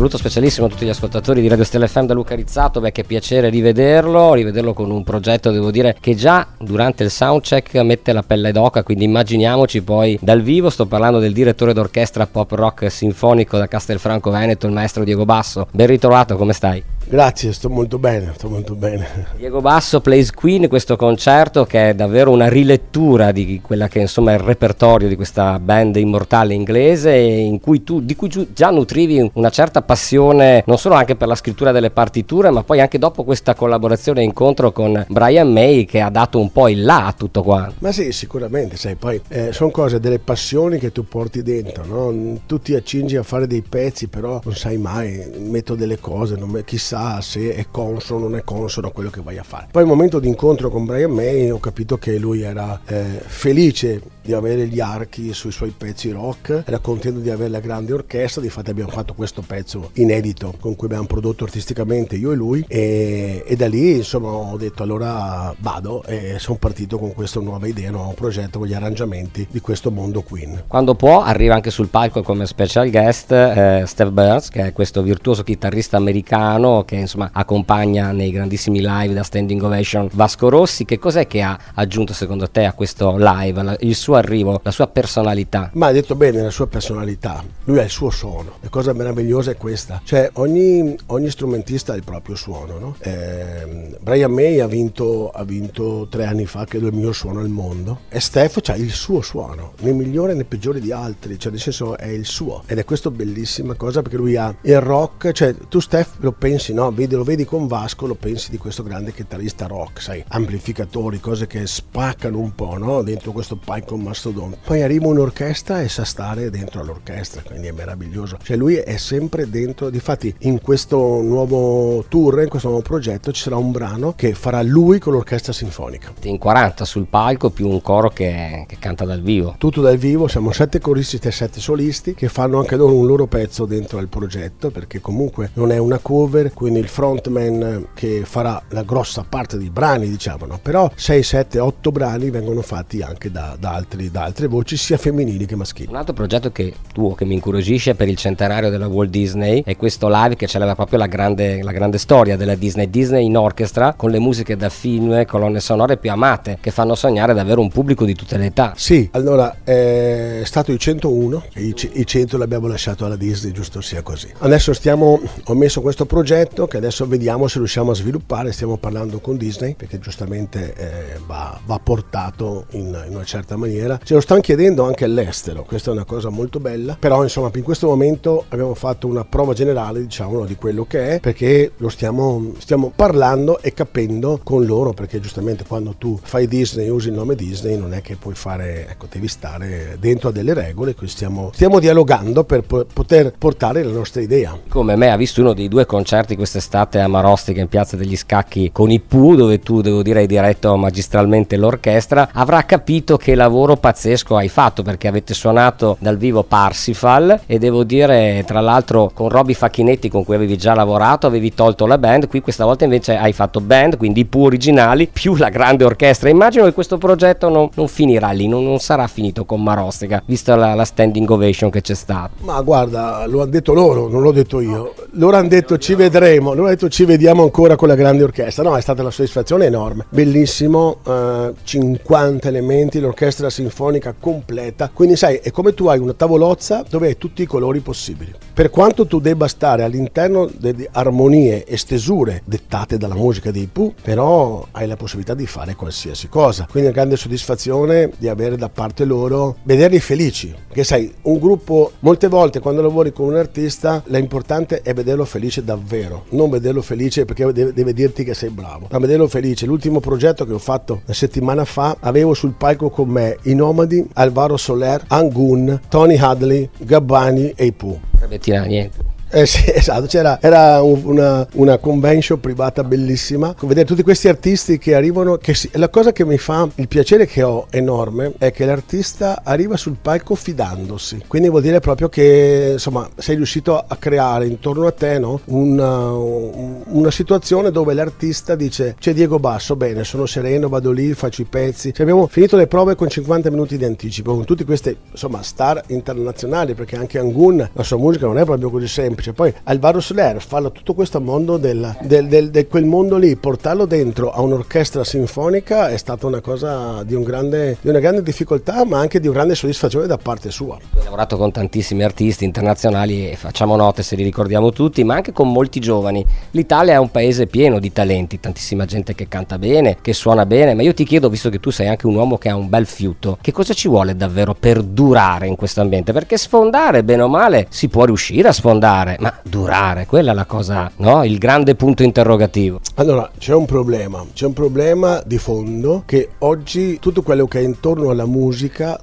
saluto specialissimo a tutti gli ascoltatori di Radio Stella FM da Luca Rizzato. Beh, che piacere rivederlo con un progetto, devo dire, che già durante il soundcheck mette la pelle d'oca, quindi immaginiamoci poi dal vivo. Sto parlando del direttore d'orchestra pop rock sinfonico da Castelfranco Veneto, il maestro Diego Basso. Ben ritrovato, come stai? Grazie, sto molto bene. Diego Basso Plays Queen, questo concerto che è davvero una rilettura di quella che insomma è il repertorio di questa band immortale inglese, di cui tu già nutrivi una certa passione, non solo anche per la scrittura delle partiture, ma poi anche dopo questa collaborazione e incontro con Brian May, che ha dato un po' il là a tutto quanto. Ma sì, sicuramente, sai, poi sono cose, delle passioni che tu porti dentro, no? Tu ti accingi a fare dei pezzi, però non sai mai, metto delle cose, chissà se è consono o non è consono a quello che vai a fare. Poi al momento di incontro con Brian May ho capito che lui era felice di avere gli archi sui suoi pezzi rock, era contento di avere la grande orchestra. Difatti abbiamo fatto questo pezzo inedito con cui abbiamo prodotto artisticamente io e lui, e da lì insomma ho detto allora vado, e sono partito con questa nuova idea, nuovo progetto, con gli arrangiamenti di questo mondo Queen. Quando può arriva anche sul palco come special guest Steve Burns, che è questo virtuoso chitarrista americano che insomma accompagna nei grandissimi live da standing ovation Vasco Rossi. Che cos'è che ha aggiunto secondo te a questo live, il suo arrivo, la sua personalità? Ma hai detto bene, la sua personalità. Lui ha il suo suono. La cosa meravigliosa è questa, cioè ogni strumentista ha il proprio suono, no? Brian May ha vinto 3 anni fa, credo, il miglior suono al mondo, e Steph ha il suo suono, né migliore né peggiore di altri, cioè nel senso è il suo, ed è questo bellissima cosa, perché lui ha il rock, cioè tu Steph lo pensi, no? Lo vedi con Vasco, lo pensi di questo grande chitarrista rock, sai, amplificatori, cose che spaccano un po', no? Dentro questo palco mastodonte. Poi arriva un'orchestra e sa stare dentro all'orchestra, quindi è meraviglioso. Cioè lui è sempre dentro. Difatti in questo nuovo tour, in questo nuovo progetto, ci sarà un brano che farà lui con l'orchestra sinfonica. In 40 sul palco più un coro che canta dal vivo. Tutto dal vivo, siamo 7 coristi e 7 solisti che fanno anche loro un loro pezzo dentro al progetto, perché comunque non è una cover, quindi il frontman che farà la grossa parte dei brani, diciamo, no? Però 6, 7, 8 brani vengono fatti anche da altre voci, sia femminili che maschili. Un altro progetto che mi incuriosisce per il centenario della Walt Disney è questo live che celebra proprio la grande storia della Disney in orchestra, con le musiche da film, colonne sonore più amate, che fanno sognare davvero un pubblico di tutte le età. Sì, allora è stato il 101 e i 100 l'abbiamo lasciato alla Disney, giusto sia così. Adesso ho messo questo progetto che adesso vediamo se riusciamo a sviluppare. Stiamo parlando con Disney perché giustamente va portato in una certa maniera. Ce lo stanno chiedendo anche all'estero, questa è una cosa molto bella, però insomma in questo momento abbiamo fatto una prova generale, diciamo, di quello che è, perché lo stiamo parlando e capendo con loro, perché giustamente quando tu fai Disney, usi il nome Disney, non è che puoi fare, ecco, devi stare dentro a delle regole. Qui stiamo dialogando per poter portare la nostra idea. Come me ha visto uno dei 2 concerti quest'estate a Marostica in Piazza degli Scacchi con i Pooh, dove tu, devo dire, hai diretto magistralmente l'orchestra, avrà capito che lavoro pazzesco hai fatto, perché avete suonato dal vivo Parsifal e devo dire, tra l'altro, con Roby Facchinetti, con cui avevi già lavorato, avevi tolto la band. Qui questa volta invece hai fatto band, quindi i Pooh originali più la grande orchestra. Immagino che questo progetto non finirà lì, non sarà finito con Marostica, vista la standing ovation che c'è stata. Ma guarda, lo hanno detto loro, non l'ho detto io. Loro hanno detto ci vedremo, loro hanno detto ci vediamo ancora con la grande orchestra. No, è stata una soddisfazione enorme, bellissimo, 50 elementi, l'orchestra sinfonica completa, quindi sai, è come tu hai una tavolozza dove hai tutti i colori possibili. Per quanto tu debba stare all'interno delle armonie e stesure dettate dalla musica dei Pooh, però hai la possibilità di fare qualsiasi cosa, quindi una grande soddisfazione di avere da parte loro, vederli felici, perché sai, un gruppo, molte volte quando lavori con un artista, l'importante è vederlo felice davvero, non vederlo felice perché deve dirti che sei bravo, ma vederlo felice. L'ultimo progetto che ho fatto una settimana fa, avevo sul palco con me i Nomadi, Alvaro Soler, Angun, Tony Hadley, Gabbani e i Pooh. Niente. Sì, esatto, era una convention privata bellissima, con vedere tutti questi artisti che arrivano, la cosa che mi fa il piacere che ho enorme è che l'artista arriva sul palco fidandosi, quindi vuol dire proprio che insomma sei riuscito a creare intorno a te, no? una situazione dove l'artista dice: c'è Diego Basso, bene, sono sereno, vado lì, faccio i pezzi. Cioè, abbiamo finito le prove con 50 minuti di anticipo, con tutte queste insomma star internazionali, perché anche Angun, la sua musica non è proprio così semplice, semplice. Poi Alvaro Soler farlo tutto questo mondo di quel mondo lì, portarlo dentro a un'orchestra sinfonica è stata una cosa di una grande difficoltà, ma anche di una grande soddisfazione da parte sua. Ho lavorato con tantissimi artisti internazionali e facciamo note se li ricordiamo tutti, ma anche con molti giovani. L'Italia è un paese pieno di talenti, tantissima gente che canta bene, che suona bene, ma io ti chiedo, visto che tu sei anche un uomo che ha un bel fiuto, che cosa ci vuole davvero per durare in questo ambiente? Perché sfondare, bene o male, si può riuscire a sfondare, ma durare, quella è la cosa, no? Il grande punto interrogativo. Allora, c'è un problema di fondo, che oggi tutto quello che è intorno alla musica,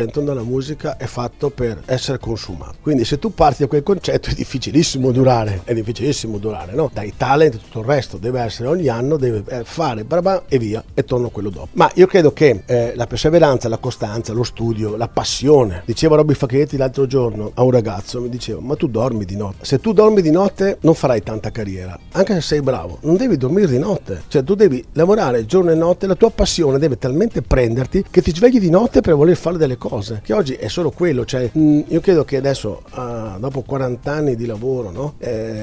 è fatto per essere consumato. Quindi se tu parti da quel concetto è difficilissimo durare, no? Dai talent e tutto il resto, deve essere ogni anno, deve fare brava e via, e torno a quello dopo. Ma io credo che la perseveranza, la costanza, lo studio, la passione. Diceva Robby Facchetti l'altro giorno a un ragazzo, mi diceva: ma tu dormi di notte? Se tu dormi di notte non farai tanta carriera, anche se sei bravo, non devi dormire di notte, cioè tu devi lavorare giorno e notte, la tua passione deve talmente prenderti che ti svegli di notte per voler fare delle cose, che oggi è solo quello. Cioè io credo che adesso dopo 40 anni di lavoro, no?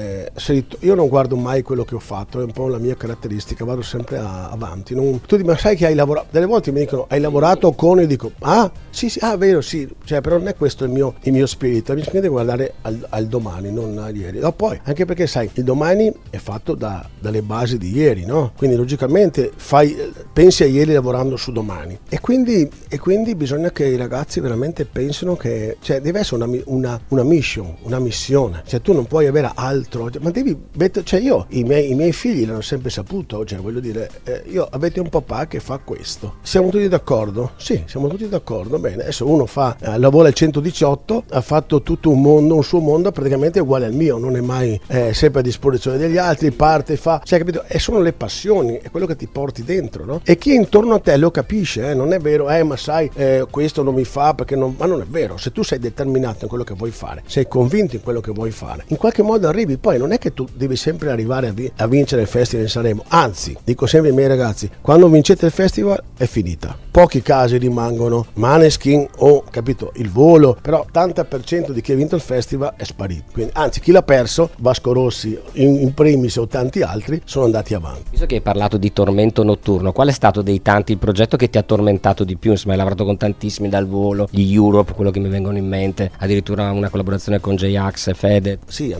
Io non guardo mai quello che ho fatto, è un po' la mia caratteristica, vado sempre avanti. Tu dici: ma sai che hai lavorato? Delle volte mi dicono: hai lavorato con? E dico: sì, vero, sì, cioè, però non è questo il mio spirito. Mi spinge a guardare al domani, non a ieri. No, poi anche perché sai, il domani è fatto dalle basi di ieri, no? Quindi logicamente pensi a ieri lavorando su domani, e quindi bisogna che i ragazzi veramente pensino che, cioè, deve essere una mission, una missione, cioè tu non puoi avere altro, ma devi, cioè io i miei figli l'hanno sempre saputo, cioè voglio dire, io avete un papà che fa questo, siamo tutti d'accordo? Sì, siamo tutti d'accordo. Bene, adesso uno lavora al 118, ha fatto tutto un suo mondo praticamente uguale al mio, non è mai sempre a disposizione degli altri, parte, cioè, capito? E sono le passioni, è quello che ti porti dentro, no? E chi è intorno a te lo capisce, non è vero, ma sai, questo non mi fa perché non, ma non è vero. Se tu sei determinato in quello che vuoi fare, sei convinto in quello che vuoi fare, in qualche modo arrivi. Poi non è che tu devi sempre arrivare a vincere il festival in Sanremo, anzi, dico sempre ai miei ragazzi: quando vincete il festival è finita, pochi casi rimangono, Maneskin o, capito, il volo, però l'80% di chi ha vinto il festival è sparito. Quindi, anzi, chi l'ha perso, Vasco Rossi in primis o tanti altri, sono andati avanti. Visto che hai parlato di tormento notturno, qual è stato dei tanti il progetto che ti ha tormentato di più? Insomma, hai lavorato con tantissimi, dal volo, gli Europe, quello che mi vengono in mente, addirittura una collaborazione con J-Ax e Fede. Sì,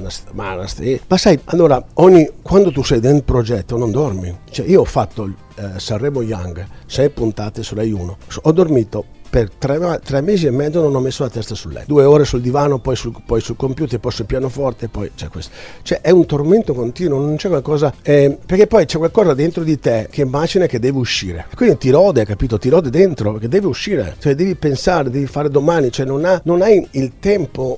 ma sai, allora, quando tu sei dentro un progetto non dormi. Cioè, io ho fatto Sanremo Young, 6 puntate su Rai 1, ho dormito per 3 mesi e mezzo, non ho messo la testa sul letto, 2 ore sul divano, poi sul computer, poi sul pianoforte, poi c'è questo, cioè è un tormento continuo, non c'è qualcosa, perché poi c'è qualcosa dentro di te che immagina che deve uscire, e quindi ti rode, capito? Ti rode dentro perché deve uscire, cioè devi pensare, devi fare domani, cioè non hai il tempo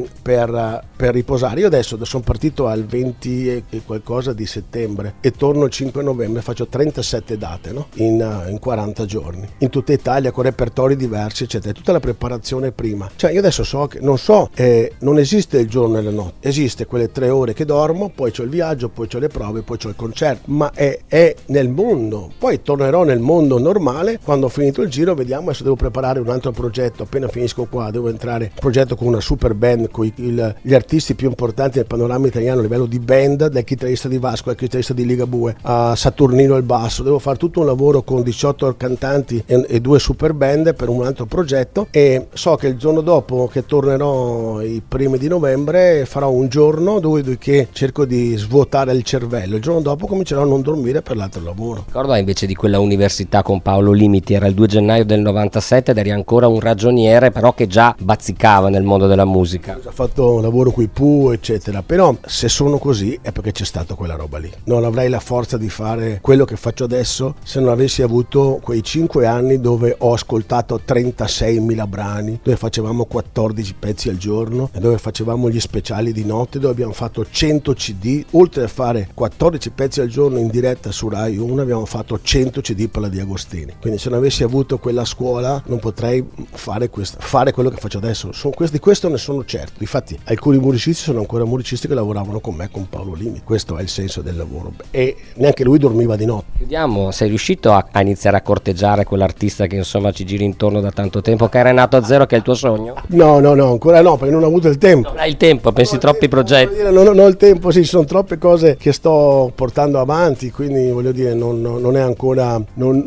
per riposare. Io adesso sono partito al 20 e qualcosa di settembre e torno il 5 novembre, faccio 37 date, no? in 40 giorni in tutta Italia, con repertori diversi, eccetera, tutta la preparazione prima. Cioè io adesso so che non esiste il giorno e la notte, esiste quelle 3 ore che dormo, poi c'ho il viaggio, poi c'ho le prove, poi c'ho il concerto, ma è nel mondo. Poi tornerò nel mondo normale quando ho finito il giro, vediamo. Adesso devo preparare un altro progetto, appena finisco qua devo entrare in progetto con una super band, con gli artisti più importanti del panorama italiano a livello di band, dal chitarrista di Vasco al chitarrista di Ligabue a Saturnino al basso. Devo fare tutto un lavoro con 18 cantanti e 2 super band per un altro progetto, e so che il giorno dopo, che tornerò i primi di novembre, farò un giorno dove che cerco di svuotare il cervello. Il giorno dopo comincerò a non dormire per l'altro lavoro. Ricordo invece di quella università con Paolo Limiti, era il 2 gennaio del 97 ed eri ancora un ragioniere, però che già bazzicava nel mondo della musica. Ho fatto un lavoro coi Pooh, eccetera, però se sono così è perché c'è stata quella roba lì. Non avrei la forza di fare quello che faccio adesso se non avessi avuto quei 5 anni dove ho ascoltato 36.000 brani, dove facevamo 14 pezzi al giorno e dove facevamo gli speciali di notte, dove abbiamo fatto 100 CD. Oltre a fare 14 pezzi al giorno in diretta su Rai 1, abbiamo fatto 100 CD per la Di Agostini. Quindi se non avessi avuto quella scuola non potrei fare quello che faccio adesso. Di questo ne sono certo. Difatti alcuni musicisti sono ancora musicisti che lavoravano con me, con Paolo Limiti. Questo è il senso del lavoro, e neanche lui dormiva di notte. Chiudiamo, sei riuscito a iniziare a corteggiare quell'artista che insomma ci gira intorno ritorno da tanto tempo, che era nato a zero, che è il tuo sogno? No, ancora no, perché non ho avuto il tempo. Non hai il tempo, pensi troppi progetti. Non ho il tempo, sì, ci sono troppe cose che sto portando avanti, quindi voglio dire, non è ancora,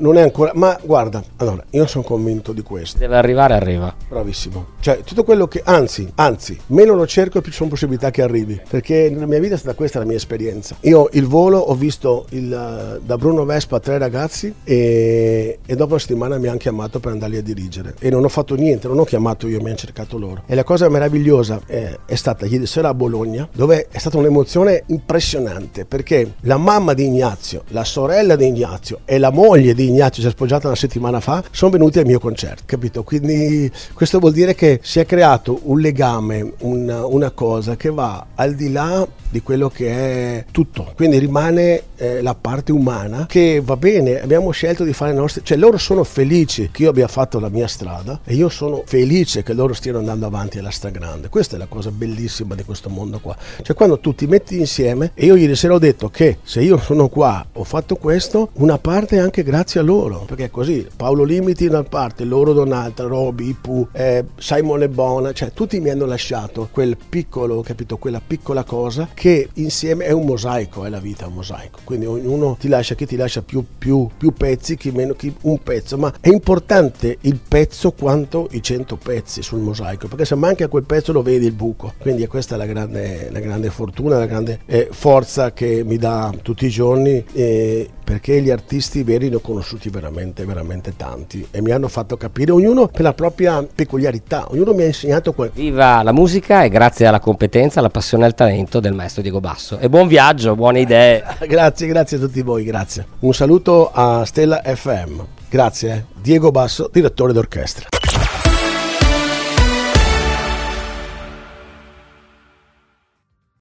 ma guarda, allora, io sono convinto di questo. Deve arrivare, arriva. Bravissimo. Cioè, tutto quello che, anzi, meno lo cerco e più ci sono possibilità che arrivi, perché nella mia vita è stata questa la mia esperienza. Io il volo ho visto da Bruno Vespa 3 ragazzi e dopo una settimana mi hanno chiamato per andarli a dirigere e non ho fatto niente, non ho chiamato io, mi hanno cercato loro. E la cosa meravigliosa è stata ieri sera a Bologna, dove è stata un'emozione impressionante, perché la mamma di Ignazio, la sorella di Ignazio e la moglie di Ignazio, si è sposata una settimana fa, sono venuti al mio concerto, capito? Quindi questo vuol dire che si è creato un legame, una cosa che va al di là di quello che è tutto, quindi rimane la parte umana, che va bene, abbiamo scelto di fare le nostre, cioè loro sono felici che io abbia fatto la mia strada e io sono felice che loro stiano andando avanti alla stragrande. Questa è la cosa bellissima di questo mondo qua, cioè quando tu ti metti insieme, e io ieri sera ho detto che se io sono qua, ho fatto questo, una parte è anche grazie a loro, perché è così, Paolo Limiti da una parte, loro da un'altra, Roby, Ipu, Simon e Bona, cioè tutti mi hanno lasciato quel piccolo, capito, quella piccola cosa che insieme è un mosaico, è la vita, un mosaico, quindi ognuno ti lascia più pezzi, chi meno, chi un pezzo, ma è importante il pezzo quanto i 100 pezzi sul mosaico, perché se manca quel pezzo lo vedi il buco, quindi questa è la grande fortuna, la grande forza che mi dà tutti i giorni, perché gli artisti veri ne ho conosciuti veramente tanti e mi hanno fatto capire, ognuno per la propria peculiarità, ognuno mi ha insegnato qualcosa. Viva la musica, e grazie alla competenza, alla passione e al talento del maestro Diego Basso, e buon viaggio, buone idee. Grazie a tutti voi, grazie. Un saluto a Stella FM, grazie. Diego Basso, direttore d'orchestra.